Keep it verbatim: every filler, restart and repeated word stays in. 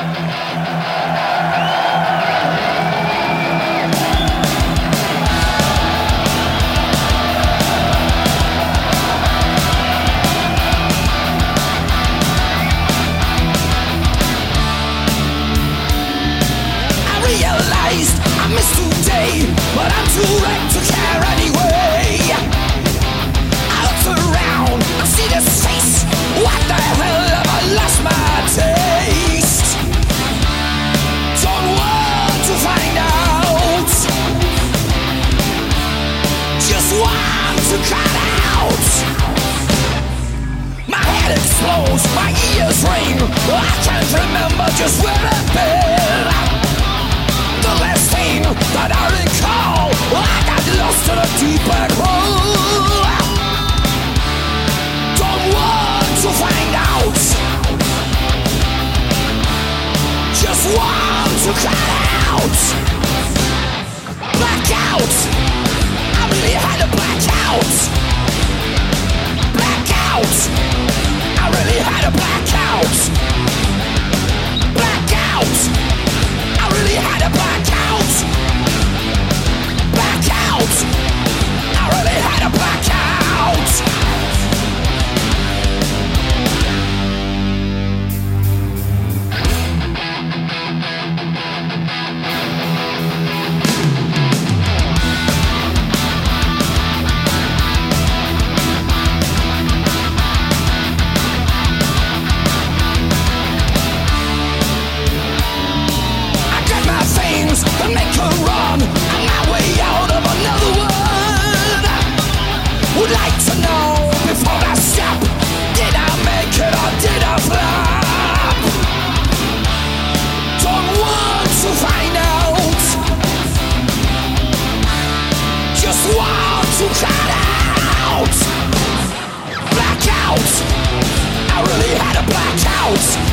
But I'm too wrecked to care anyway. I look around, I see this face. What the hell have I lost my taste? Don't want to find out. Just want to cut out. My head explodes, my ears ring. I can't remember just where I've been. The last thing that I recall, I got lost in a deep black hole. Don't want to find out. Just want to cut out. Blackout. I really had a blackout. Blackout. I really had a blackout. Blackout. I really had a blackout. Blackout. I really had a blackout. And make a run on my way out of another world. Would like to know before I stop, did I make it or did I flop? Don't want to find out. Just want to cut out. Blackout. I really had a blackout.